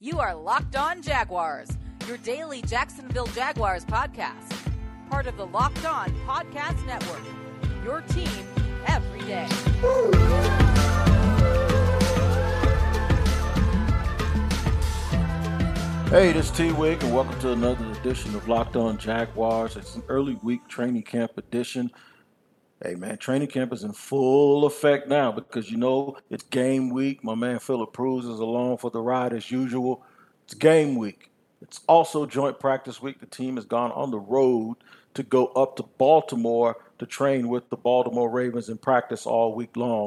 You are Locked On Jaguars, your daily Jacksonville Jaguars podcast. Part of the Locked On Podcast Network, your team every day. Hey, this is T-Wig, and welcome to another edition of Locked On Jaguars. It's an early week training camp edition. Hey, man, training camp is in full effect now because, you know, it's game week. My man Philip Cruz is along for the ride as usual. It's game week. It's also joint practice week. The team has gone on the road to go up to Baltimore to train with the Baltimore Ravens in practice all week long.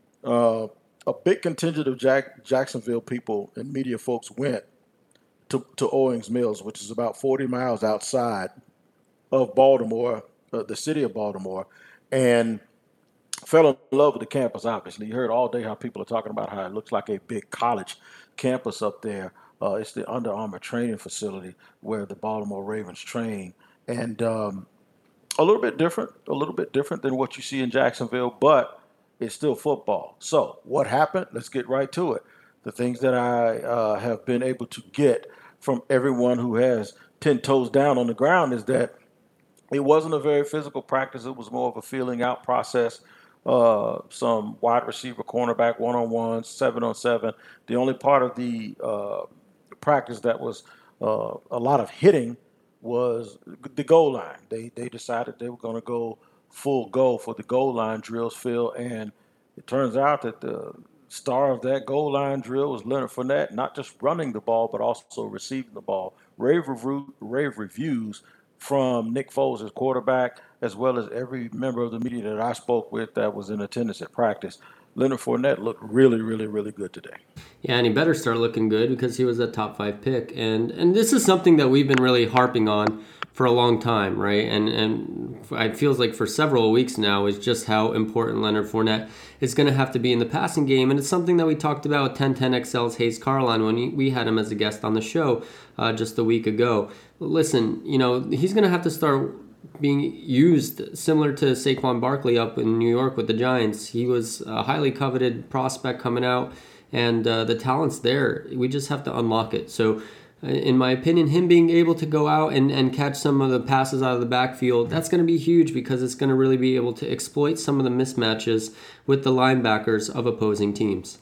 A big contingent of Jacksonville people and media folks went to Owings Mills, which is about 40 miles outside of Baltimore, the city of Baltimore, and fell in love with the campus, obviously. You heard all day how people are talking about how it looks like a big college campus up there. It's the Under Armour training facility where the Baltimore Ravens train. And a little bit different than what you see in Jacksonville, but it's still football. So what happened? Let's get right to it. The things that I have been able to get from everyone who has 10 toes down on the ground is that it wasn't a very physical practice. It was more of a feeling out process. Some wide receiver, cornerback, one-on-one, 7-on-7. The only part of the practice that was a lot of hitting was the goal line. They decided they were going to go full go for the goal line drills, Phil, and it turns out that the star of that goal line drill was Leonard Fournette, not just running the ball, but also receiving the ball. Rave reviews from Nick Foles, his quarterback, as well as every member of the media that I spoke with that was in attendance at practice. Leonard Fournette looked really, really, really good today. Yeah, and he better start looking good because he was a top 5 pick. And this is something that we've been really harping on for a long time, right? And it feels like for several weeks now is just how important Leonard Fournette is going to have to be in the passing game. And it's something that we talked about with 1010XL's Hayes Carline when we had him as a guest on the show just a week ago. Listen, you know, he's going to have to start being used similar to Saquon Barkley up in New York with the Giants. He was a highly coveted prospect coming out, and the talent's there. We just have to unlock it. So in my opinion, him being able to go out and catch some of the passes out of the backfield, that's going to be huge because it's going to really be able to exploit some of the mismatches with the linebackers of opposing teams.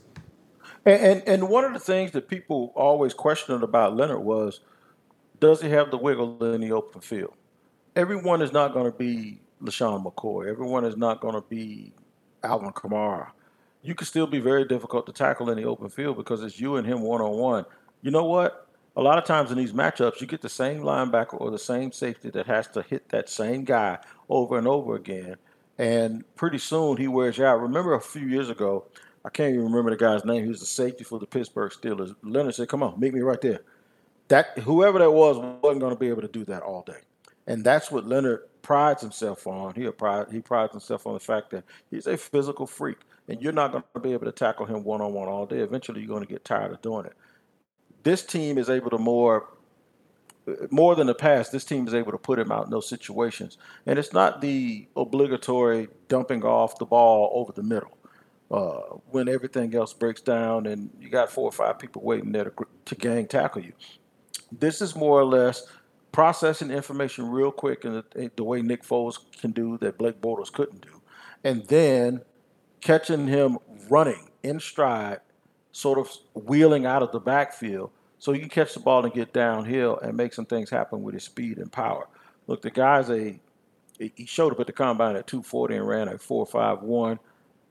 And one of the things that people always questioned about Leonard was, does he have the wiggle in the open field? Everyone is not going to be LaShawn McCoy. Everyone is not going to be Alvin Kamara. You can still be very difficult to tackle in the open field because it's you and him one-on-one. You know what? A lot of times in these matchups, you get the same linebacker or the same safety that has to hit that same guy over and over again. And pretty soon he wears you out. Remember a few years ago, I can't even remember the guy's name. He was the safety for the Pittsburgh Steelers. Leonard said, come on, meet me right there. Whoever that was wasn't going to be able to do that all day. And that's what Leonard prides himself on. He prides himself on the fact that he's a physical freak, and you're not going to be able to tackle him one-on-one all day. Eventually, you're going to get tired of doing it. This team is able to more than the past, this team is able to put him out in those situations. And it's not the obligatory dumping off the ball over the middle when everything else breaks down and you got 4 or 5 people waiting there to gang tackle you. This is more or less processing information real quick in the way Nick Foles can do that Blake Bortles couldn't do, and then catching him running in stride, sort of wheeling out of the backfield so he can catch the ball and get downhill and make some things happen with his speed and power. Look, the guy's he showed up at the combine at 240 and ran a 4.51.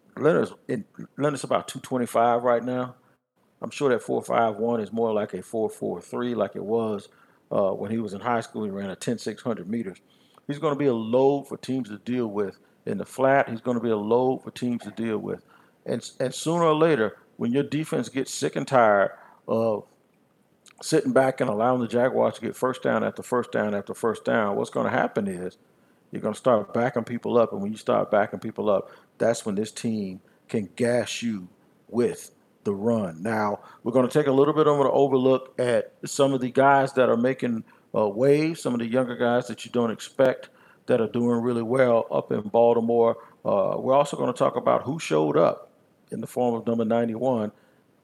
Leonard's about 225 right now. I'm sure that 4.51 is more like a 4.43 like it was when he was in high school. He ran a 10.600 meters. He's going to be a load for teams to deal with in the flat. He's going to be a load for teams to deal with. And sooner or later, when your defense gets sick and tired of sitting back and allowing the Jaguars to get first down after first down after first down, what's going to happen is you're going to start backing people up. And when you start backing people up, that's when this team can gas you with the run. Now, we're going to take a little bit of an overlook at some of the guys that are making waves, some of the younger guys that you don't expect that are doing really well up in Baltimore. We're also going to talk about who showed up in the form of number 91.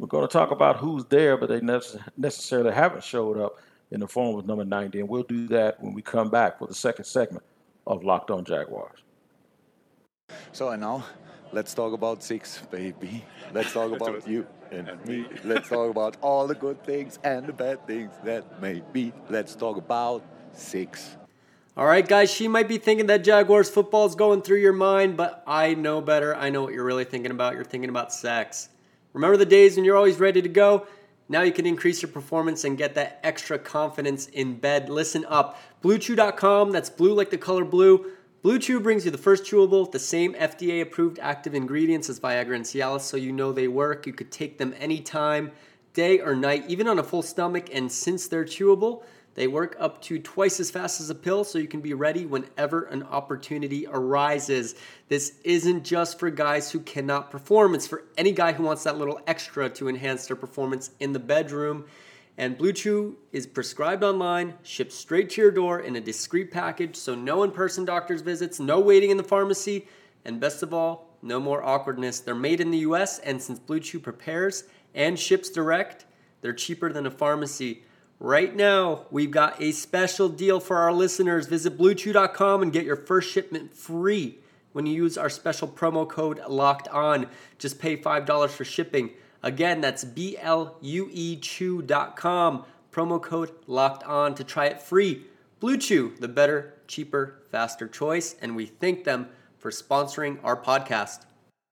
We're going to talk about who's there, but they necessarily haven't showed up in the form of number 90. And we'll do that when we come back for the second segment of Locked On Jaguars. So and now, let's talk about 6, baby. Let's talk about you and me. Let's talk about all the good things and the bad things that may be. Let's talk about 6. All right, guys, she might be thinking that Jaguars football is going through your mind, but I know better. I know what you're really thinking about. You're thinking about sex. Remember the days when you're always ready to go? Now you can increase your performance and get that extra confidence in bed. Listen up. BlueChew.com, that's blue like the color blue. Blue Chew brings you the first chewable with the same FDA-approved active ingredients as Viagra and Cialis, so you know they work. You could take them anytime, day or night, even on a full stomach. And since they're chewable, they work up to twice as fast as a pill, so you can be ready whenever an opportunity arises. This isn't just for guys who cannot perform. It's for any guy who wants that little extra to enhance their performance in the bedroom. And Blue Chew is prescribed online, shipped straight to your door in a discreet package, so no in-person doctor's visits, no waiting in the pharmacy, and best of all, no more awkwardness. They're made in the U.S., and since Blue Chew prepares and ships direct, they're cheaper than a pharmacy. Right now, we've got a special deal for our listeners. Visit BlueChew.com and get your first shipment free when you use our special promo code LOCKEDON. Just pay $5 for shipping. Again, that's BLUEChew.com. Promo code LOCKEDON to try it free. Blue Chew, the better, cheaper, faster choice. And we thank them for sponsoring our podcast.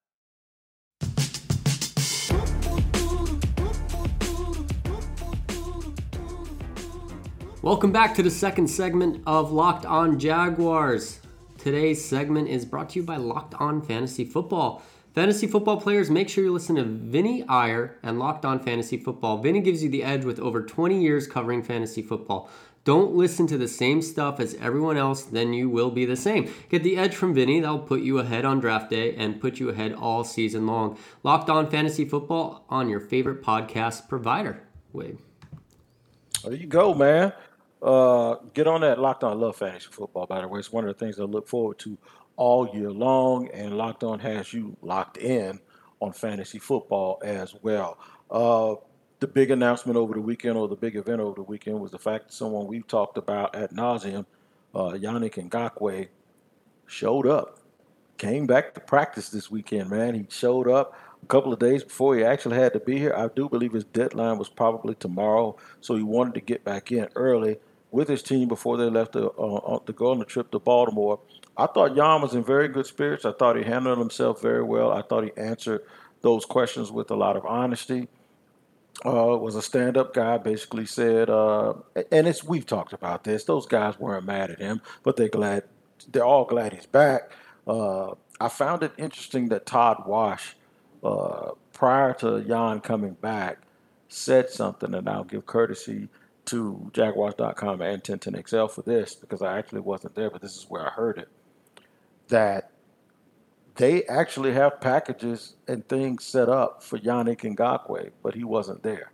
Welcome back to the second segment of Locked On Jaguars. Today's segment is brought to you by Locked On Fantasy Football. Fantasy football players, make sure you listen to Vinny Iyer and Locked On Fantasy Football. Vinny gives you the edge with over 20 years covering fantasy football. Don't listen to the same stuff as everyone else, then you will be the same. Get the edge from Vinny. That'll put you ahead on draft day and put you ahead all season long. Locked On Fantasy Football on your favorite podcast provider. Wade. There you go, man. Get on that. Locked On. I love fantasy football, by the way. It's one of the things I look forward to all year long, and Locked On has you locked in on fantasy football as well. The big announcement over the weekend, or the big event over the weekend, was the fact that someone we've talked about ad nauseum, Yannick Ngakoue, showed up, came back to practice this weekend, man. He showed up a couple of days before he actually had to be here. I do believe his deadline was probably tomorrow, so he wanted to get back in early with his team before they left to go on the trip to Baltimore. I thought Jan was in very good spirits. I thought he handled himself very well. I thought he answered those questions with a lot of honesty. Was a stand-up guy, basically said, and we've talked about this. Those guys weren't mad at him, but they're all glad he's back. I found it interesting that Todd Wash, prior to Jan coming back, said something, and I'll give courtesy to Jaguars.com and 1010XL for this, because I actually wasn't there, but this is where I heard it, that they actually have packages and things set up for Yannick Ngakoue, but he wasn't there.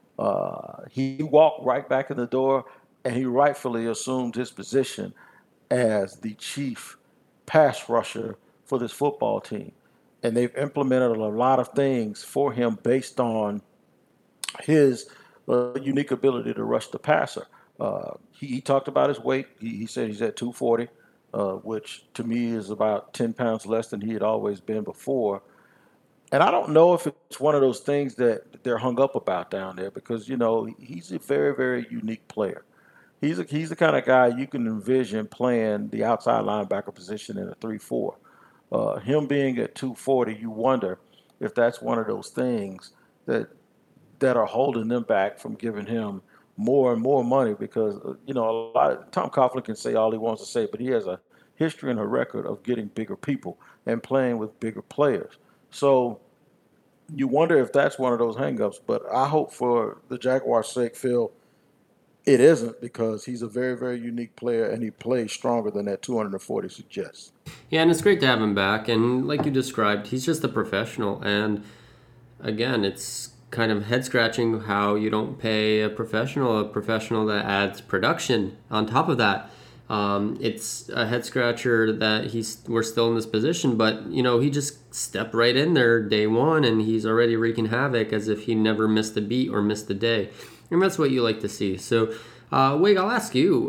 He walked right back in the door, and he rightfully assumed his position as the chief pass rusher for this football team. And they've implemented a lot of things for him based on his unique ability to rush the passer. He talked about his weight. He said he's at 240. Which to me is about 10 pounds less than he had always been before. And I don't know if it's one of those things that they're hung up about down there, because, you know, he's a very, very unique player. He's the kind of guy you can envision playing the outside linebacker position in a 3-4. Him being at 240, you wonder if that's one of those things that are holding them back from giving him more and more money, because, you know, Tom Coughlin can say all he wants to say, but he has a history and a record of getting bigger people and playing with bigger players. So you wonder if that's one of those hangups, but I hope for the Jaguars' sake, Phil, it isn't, because he's a very, very unique player, and he plays stronger than that 240 suggests. Yeah, and it's great to have him back, and like you described, he's just a professional, and again, it's kind of head-scratching how you don't pay a professional that adds production on top of that. It's a head scratcher that we're still in this position, but he just stepped right in there day one, and he's already wreaking havoc as if he never missed a beat or missed a day, and that's what you like to see. So, Wig, I'll ask you,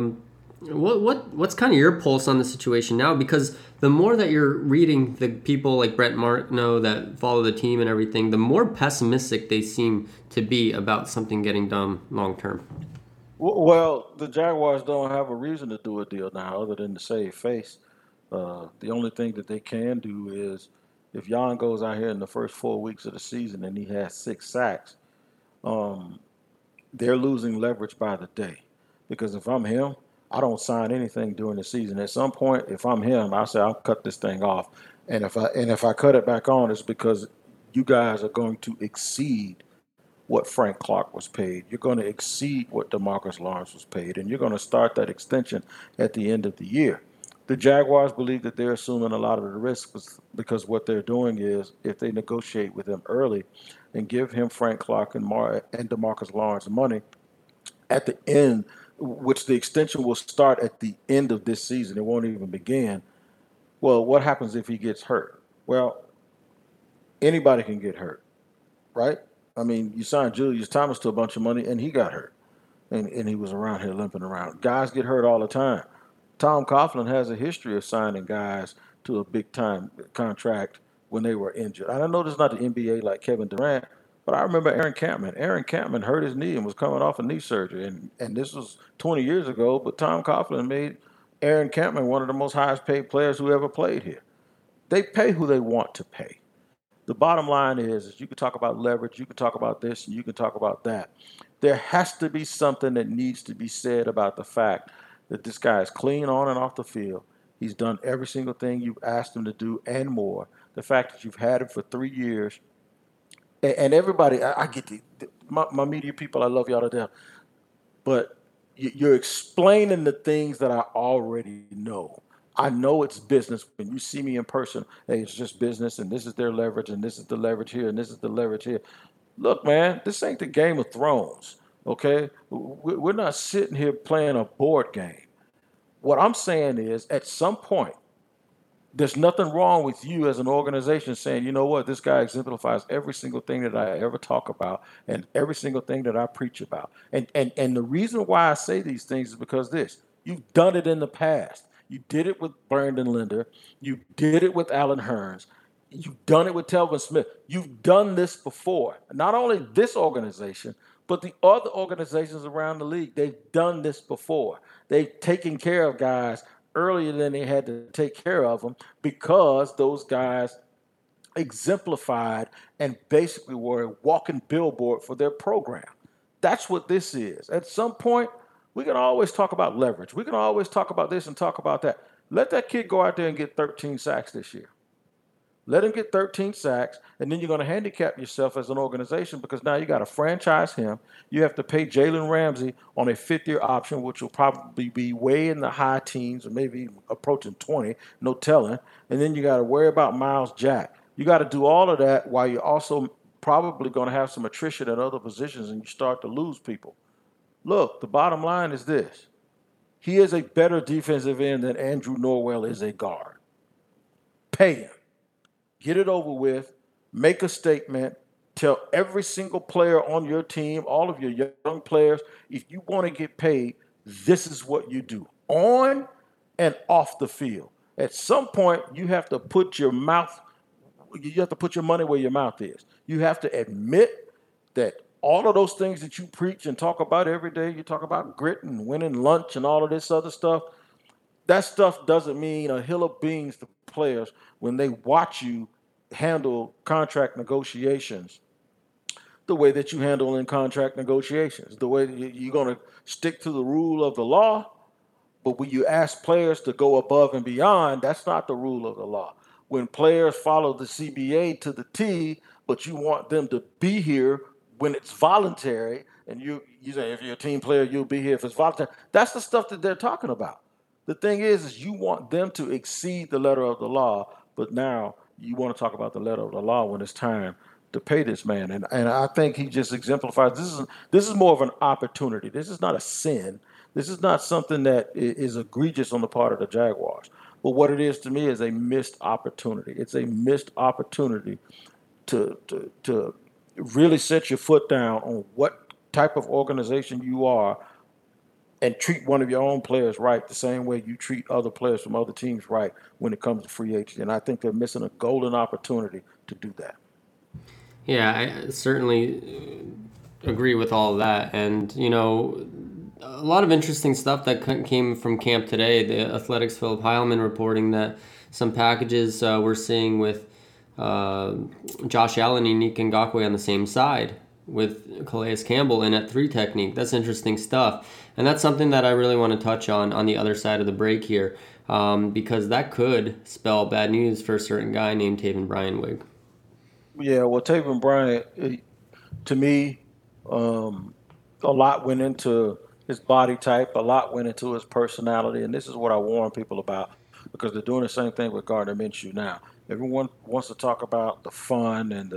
what's kind of your pulse on the situation now? Because the more that you're reading the people like Brent Martineau that follow the team and everything, the more pessimistic they seem to be about something getting done long term. Well, the Jaguars don't have a reason to do a deal now other than to save face. The only thing that they can do is if Jan goes out here in the first 4 weeks of the season and he has 6 sacks, they're losing leverage by the day. Because if I'm him, I don't sign anything during the season. At some point, if I'm him, I say I'll cut this thing off. And if I cut it back on, it's because you guys are going to exceed what Frank Clark was paid. You're going to exceed what DeMarcus Lawrence was paid, and you're going to start that extension at the end of the year. The Jaguars believe that they're assuming a lot of the risk because what they're doing is if they negotiate with him early and give him Frank Clark and DeMarcus Lawrence money at the end, which the extension will start at the end of this season. It won't even begin. Well, what happens if he gets hurt? Well, anybody can get hurt, right? I mean, you signed Julius Thomas to a bunch of money, and he got hurt, and he was around here limping around. Guys get hurt all the time. Tom Coughlin has a history of signing guys to a big-time contract when they were injured. I know this is not the NBA like Kevin Durant, but I remember Aaron Campman. Aaron Campman hurt his knee and was coming off a knee surgery, and this was 20 years ago, but Tom Coughlin made Aaron Campman one of the most highest-paid players who ever played here. They pay who they want to pay. The bottom line is you can talk about leverage, you can talk about this, and you can talk about that. There has to be something that needs to be said about the fact that this guy is clean on and off the field. He's done every single thing you've asked him to do and more. The fact that you've had him for 3 years, and everybody, I get my media people, I love y'all to death, but you're explaining the things that I already know. I know it's business. When you see me in person, hey, it's just business, and this is their leverage, and this is the leverage here, and this is the leverage here. Look, man, this ain't the Game of Thrones, okay? We're not sitting here playing a board game. What I'm saying is, at some point, there's nothing wrong with you as an organization saying, you know what, this guy exemplifies every single thing that I ever talk about and every single thing that I preach about. And the reason why I say these things is because you've done it in the past. You did it with Brandon Linder. You did it with Alan Hearns. You've done it with Telvin Smith. You've done this before. Not only this organization, but the other organizations around the league, they've done this before. They've taken care of guys earlier than they had to take care of them because those guys exemplified and basically were a walking billboard for their program. That's what this is. At some point, we can always talk about leverage. We can always talk about this and talk about that. Let that kid go out there and get 13 sacks this year. Let him get 13 sacks, and then you're going to handicap yourself as an organization because now you got to franchise him. You have to pay Jalen Ramsey on a 5th-year option, which will probably be way in the high teens or maybe approaching 20, no telling. And then you got to worry about Miles Jack. You got to do all of that while you're also probably going to have some attrition at other positions and you start to lose people. Look, the bottom line is this. He is a better defensive end than Andrew Norwell is a guard. Pay him. Get it over with. Make a statement. Tell every single player on your team, all of your young players, if you want to get paid, this is what you do. On and off the field. At some point, you have to put your money where your mouth is. You have to admit that all of those things that you preach and talk about every day, you talk about grit and winning lunch and all of this other stuff, that stuff doesn't mean a hill of beans to players when they watch you handle contract negotiations the way that you handle in contract negotiations, the way that you're going to stick to the rule of the law, but when you ask players to go above and beyond, that's not the rule of the law. When players follow the CBA to the T, but you want them to be here when it's voluntary, and you say if you're a team player, you'll be here if it's voluntary. That's the stuff that they're talking about. The thing is you want them to exceed the letter of the law, but now you want to talk about the letter of the law when it's time to pay this man. And I think he just exemplifies this is more of an opportunity. This is not a sin. This is not something that is egregious on the part of the Jaguars. But what it is to me is a missed opportunity. It's a missed opportunity to really set your foot down on what type of organization you are and treat one of your own players right the same way you treat other players from other teams right when it comes to free agency. And I think they're missing a golden opportunity to do that. Yeah, I certainly agree with all of that. And, a lot of interesting stuff that came from camp today. The Athletics' Philip Heilman reporting that some packages we're seeing with Josh Allen and Nick Ngakoue on the same side with Calais Campbell in at 3 technique. That's interesting stuff. And that's something that I really want to touch on the other side of the break here, because that could spell bad news for a certain guy named Taven Bryan-Wigg. Yeah, well, Taven Bryan, to me, a lot went into his body type, a lot went into his personality, and this is what I warn people about, because they're doing the same thing with Gardner Minshew now. Everyone wants to talk about the fun and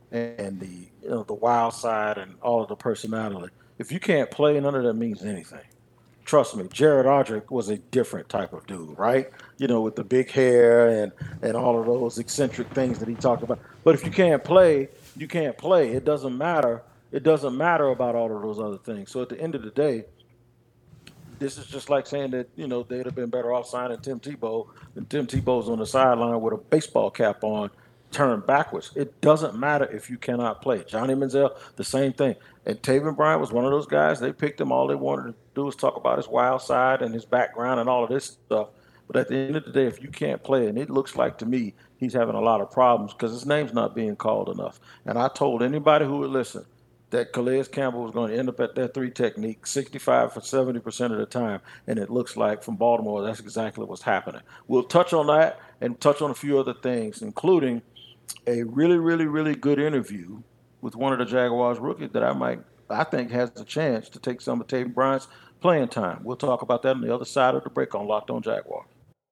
the wild side and all of the personality. If you can't play, none of that means anything. Trust me, Jared Odrick was a different type of dude, right? With the big hair and all of those eccentric things that he talked about. But if you can't play, you can't play. It doesn't matter. It doesn't matter about all of those other things. So at the end of the day, this is just like saying that, they'd have been better off signing Tim Tebow, and Tim Tebow's on the sideline with a baseball cap on, turned backwards. It doesn't matter if you cannot play. Johnny Manziel, the same thing. And Taven Bryan was one of those guys. They picked him. All they wanted to do was talk about his wild side and his background and all of this stuff. But at the end of the day, if you can't play, and it looks like to me he's having a lot of problems because his name's not being called enough. And I told anybody who would listen that Calais Campbell was going to end up at that 3 technique 65 for 70% of the time. And it looks like from Baltimore, that's exactly what's happening. We'll touch on that and touch on a few other things, including a really, really, really good interview with one of the Jaguars rookies that I think has a chance to take some of Taven Bryan's playing time. We'll talk about that on the other side of the break on Locked On Jaguars.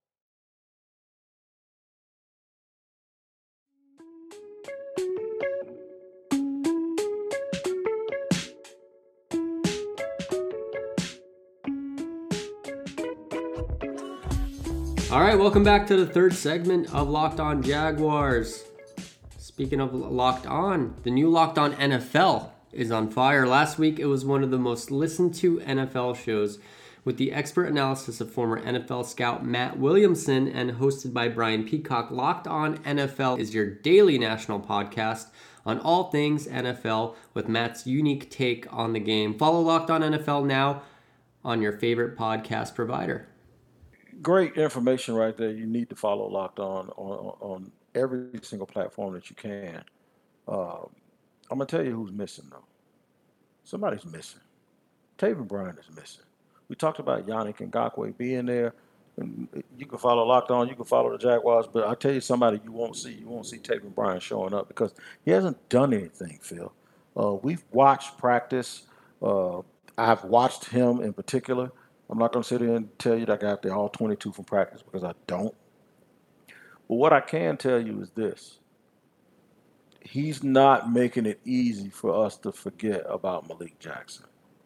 All right, welcome back to the third segment of Locked On Jaguars. Speaking of Locked On, the new Locked On NFL is on fire. Last week, it was one of the most listened to NFL shows with the expert analysis of former NFL scout Matt Williamson and hosted by Brian Peacock. Locked On NFL is your daily national podcast on all things NFL with Matt's unique take on the game. Follow Locked On NFL now on your favorite podcast provider. Great information right there. You need to follow Locked On every single platform that you can. I'm going to tell you who's missing, though. Somebody's missing. Taven Bryan is missing. We talked about Yannick Ngakoue being there. And you can follow Locked On, you can follow the Jaguars, but I'll tell you somebody you won't see. You won't see Taven Bryan showing up because he hasn't done anything, Phil. We've watched practice. I've watched him in particular. I'm not going to sit here and tell you that I got there all 22 from practice because I don't. But what I can tell you is this. He's not making it easy for us to forget about Malik Jackson.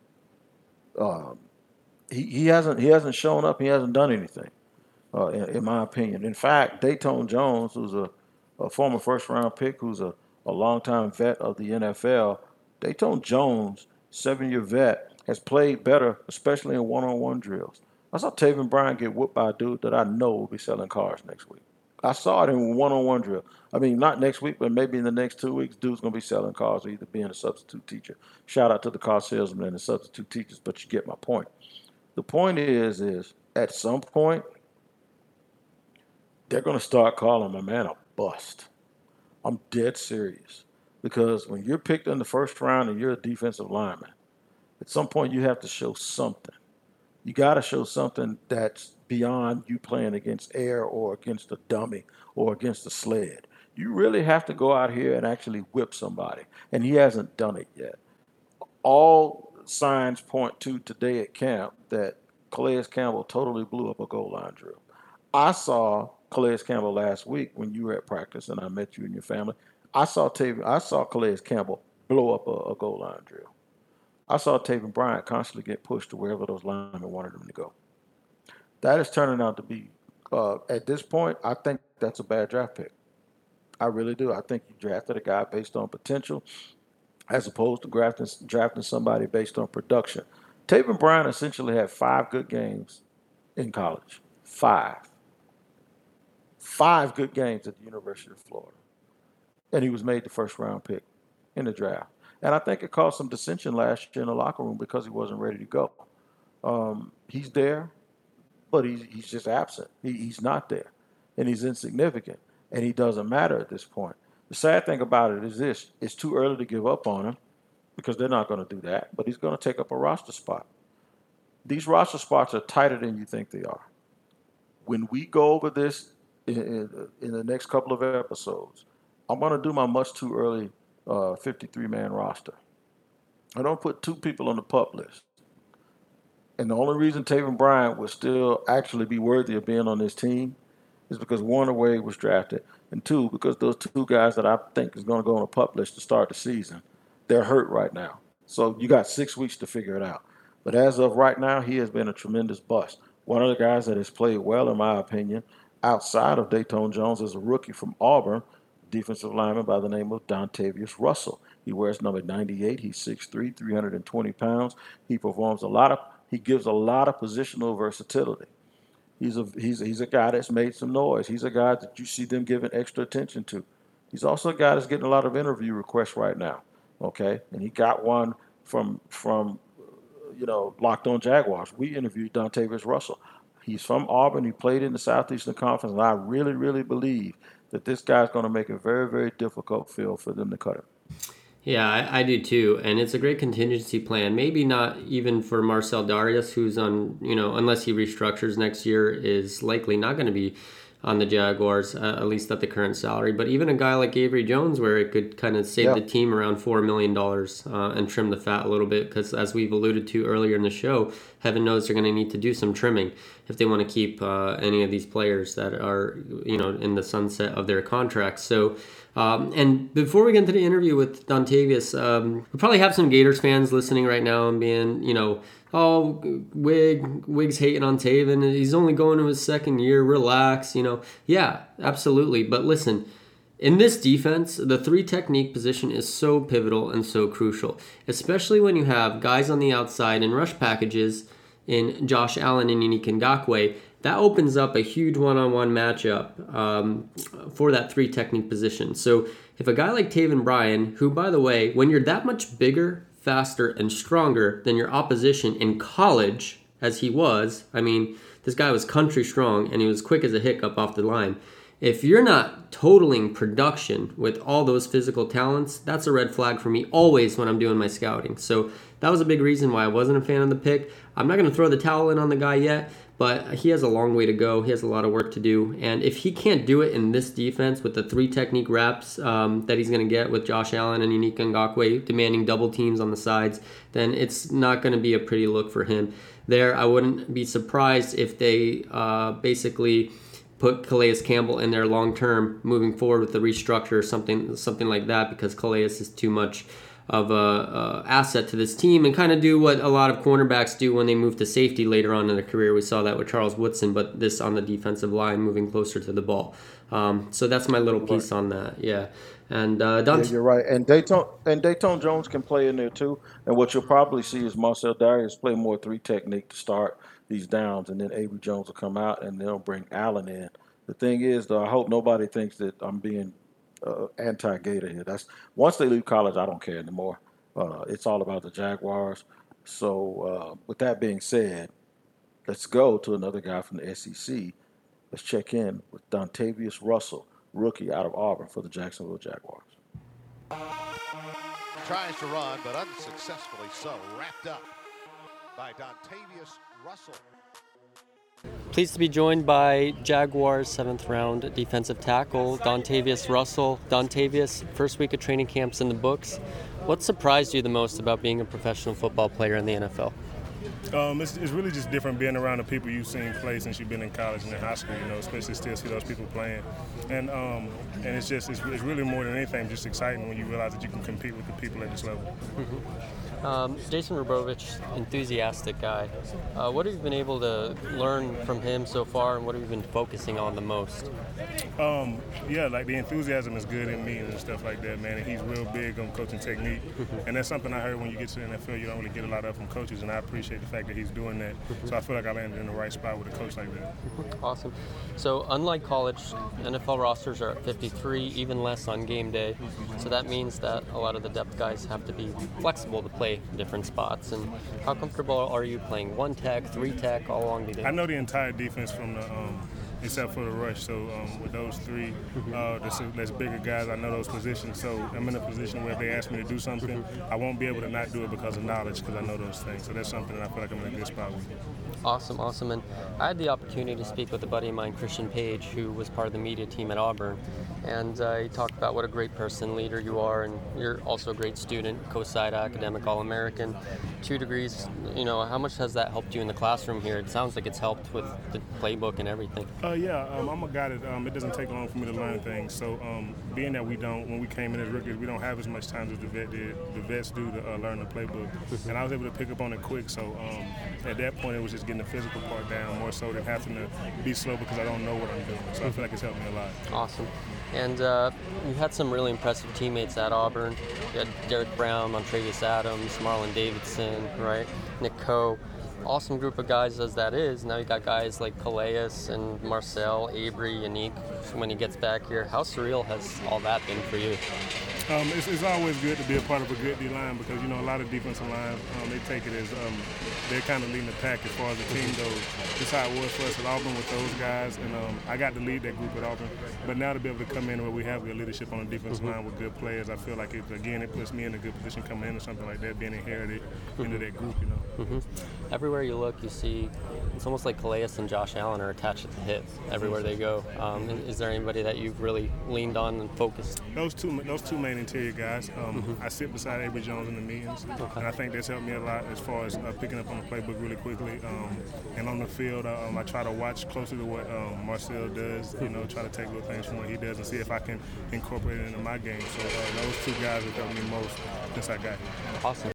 He hasn't shown up. He hasn't done anything, in my opinion. In fact, Dayton Jones, who's a former first-round pick, who's a longtime vet of the NFL, Dayton Jones, 7-year vet, has played better, especially in one-on-one drills. I saw Taven Bryan get whooped by a dude that I know will be selling cars next week. I saw it in one-on-one drill. I mean, not next week, but maybe in the next 2 weeks, dude's going to be selling cars or either being a substitute teacher. Shout out to the car salesman and the substitute teachers, but you get my point. The point is at some point, they're going to start calling my man a bust. I'm dead serious. Because when you're picked in the first round and you're a defensive lineman, at some point you have to show something. You got to show something that's beyond you playing against air or against a dummy or against a sled. You really have to go out here and actually whip somebody, and he hasn't done it yet. All signs point to today at camp that Calais Campbell totally blew up a goal line drill. I saw Calais Campbell last week when you were at practice, and I met you and your family. I saw Calais Campbell blow up a goal line drill. I saw Taven Bryan constantly get pushed to wherever those linemen wanted him to go. That is turning out to be, at this point, I think that's a bad draft pick. I really do. I think you drafted a guy based on potential as opposed to drafting somebody based on production. Taven Bryan essentially had 5 good games in college. 5 good games at the University of Florida. And he was made the first-round pick in the draft. And I think it caused some dissension last year in the locker room because he wasn't ready to go. He's there, but he's just absent. He's not there, and he's insignificant, and he doesn't matter at this point. The sad thing about it is this: it's too early to give up on him because they're not going to do that, but he's going to take up a roster spot. These roster spots are tighter than you think they are. When we go over this in the next couple of episodes, I'm going to do my much too early 53-man roster. I don't put 2 people on the PUP list. And the only reason Taven Bryan would still actually be worthy of being on this team is because Warner Wade was drafted, and 2, because those 2 guys that I think is going to go on a PUP list to start the season, they're hurt right now. So you got 6 weeks to figure it out. But as of right now, he has been a tremendous bust. One of the guys that has played well, in my opinion, outside of Dayton Jones, is a rookie from Auburn, defensive lineman by the name of Dontavius Russell. He wears number 98. He's 6'3", 320 pounds. He gives a lot of positional versatility. He's a guy that's made some noise. He's a guy that you see them giving extra attention to. He's also a guy that's getting a lot of interview requests right now. Okay, and he got one from Locked On Jaguars. We interviewed Dontavius Russell. He's from Auburn. He played in the Southeastern Conference, and I really, really believe that this guy's going to make it very, very difficult field for them to cut him. Yeah, I do too, and it's a great contingency plan. Maybe not even for Marcell Dareus, who's on, unless he restructures next year, is likely not going to be on the Jaguars, at least at the current salary. But even a guy like Avery Jones, where it could kind of save the team around $4 million and trim the fat a little bit, because as we've alluded to earlier in the show, heaven knows they're going to need to do some trimming if they want to keep any of these players that are, in the sunset of their contracts. So, and before we get into the interview with Dontavius, we probably have some Gators fans listening right now and being, oh, Wig's hating on Taven. He's only going to his second year. Relax, Yeah, absolutely. But listen, in this defense, the 3 technique position is so pivotal and so crucial, especially when you have guys on the outside in rush packages in Josh Allen and Yannick Ngakoue. That opens up a huge one-on-one matchup for that 3 technique position. So if a guy like Taven Bryan, who, by the way, when you're that much bigger, faster, and stronger than your opposition in college, as he was, this guy was country strong, and he was quick as a hiccup off the line. If you're not totaling production with all those physical talents, that's a red flag for me always when I'm doing my scouting. So that was a big reason why I wasn't a fan of the pick. I'm not going to throw the towel in on the guy yet, but he has a long way to go. He has a lot of work to do. And if he can't do it in this defense with the 3 technique reps that he's going to get with Josh Allen and Yannick Ngakoue demanding double teams on the sides, then it's not going to be a pretty look for him. There, I wouldn't be surprised if they basically put Calais Campbell in there long term, moving forward with the restructure or something like that, because Calais is too much of a asset to this team, and kind of do what a lot of cornerbacks do when they move to safety later on in their career. We saw that with Charles Woodson, but this on the defensive line, moving closer to the ball. So that's my little piece on that. Yeah. And you're right. And Dayton Jones can play in there too. And what you'll probably see is Marcell Dareus play more 3 technique to start these downs, and then Avery Jones will come out, and they'll bring Allen in. The thing is, though, I hope nobody thinks that I'm being anti-Gator here. That's once they leave college, I don't care anymore. It's all about the Jaguars. So with that being said, let's go to another guy from the SEC. Let's check in with Dontavius Russell, rookie out of Auburn for the Jacksonville Jaguars. Tries to run, but unsuccessfully so. Wrapped up by Dontavius Russell. Pleased to be joined by Jaguars 7th round defensive tackle Dontavius Russell. Dontavius, first week of training camps in the books. What surprised you the most about being a professional football player in the NFL? It's really just different being around the people you've seen play since you've been in college and in high school, especially still see those people playing. And it's really more than anything just exciting when you realize that you can compete with the people at this level. Jason Rabovich, enthusiastic guy. What have you been able to learn from him so far, and what have you been focusing on the most? Like the enthusiasm is good in meetings and stuff like that, man. And he's real big on coaching technique. And that's something I heard when you get to the NFL, you don't really get a lot of from coaches, and I appreciate the fact that he's doing that. So I feel like I landed in the right spot with a coach like that. Awesome. So unlike college, NFL rosters are at 53, even less on game day. So that means that a lot of the depth guys have to be flexible to play different spots. And how comfortable are you playing 1 tech, 3 tech, all along the day? I know the entire defense from the except for the rush. So with those 3, there's bigger guys. I know those positions. So I'm in a position where if they ask me to do something, I won't be able to not do it because of knowledge, because I know those things. So that's something that I feel like I'm in a good spot with. Awesome. And I had the opportunity to speak with a buddy of mine, Christian Page, who was part of the media team at Auburn. And he talked about what a great person, leader you are, and you're also a great student, COSIDA academic All-American, 2 degrees. How much has that helped you in the classroom here? It sounds like it's helped with the playbook and everything. I'm a guy that it doesn't take long for me to learn things. So being that when we came in as rookies, we don't have as much time as the vets do to learn the playbook. And I was able to pick up on it quick. So at that point, it was just getting the physical part down more so than having to be slow because I don't know what I'm doing. So I feel like it's helped me a lot. Awesome. And you had some really impressive teammates at Auburn. You had Derek Brown, Montravius Adams, Marlon Davidson, right? Nick Coe. Awesome group of guys as that is. Now you got guys like Calais and Marcel, Avery, Yannick when he gets back here. How surreal has all that been for you? It's always good to be a part of a good D-line because, a lot of defensive lines, they take it as they're kind of leading the pack as far as the team goes. That's how it was for us at Auburn with those guys, and I got to lead that group at Auburn. But now to be able to come in where we have good leadership on the defensive line with good players, I feel like, it puts me in a good position coming in or something like that, being inherited into that group, Everywhere you look, you see it's almost like Calais and Josh Allen are attached at the hip everywhere they go. Is there anybody that you've really leaned on and focused? Those two main interior guys. I sit beside Avery Jones in the meetings, and I think that's helped me a lot as far as picking up on the playbook really quickly. And on the field, I try to watch closely to what Marcel does, try to take little things from what he does and see if I can incorporate it into my game. So those 2 guys have helped me most since I got here. Awesome.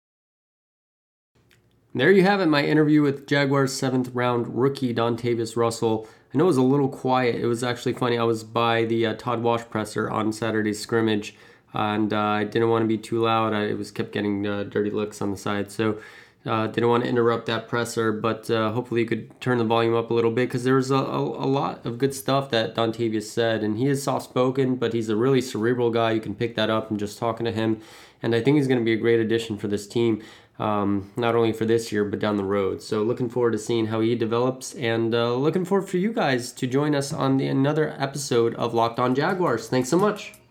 There you have it, my interview with Jaguars 7th round rookie Dontavius Russell. I know it was a little quiet. It was actually funny. I was by the Todd Wash presser on Saturday's scrimmage, and I didn't want to be too loud. I kept getting dirty looks on the side, so didn't want to interrupt that presser, but hopefully you could turn the volume up a little bit because there was a lot of good stuff that Dontavius said, and he is soft-spoken, but he's a really cerebral guy. You can pick that up from just talking to him, and I think he's going to be a great addition for this team. Not only for this year, but down the road. So looking forward to seeing how he develops, and looking forward for you guys to join us on another episode of Locked On Jaguars. Thanks so much.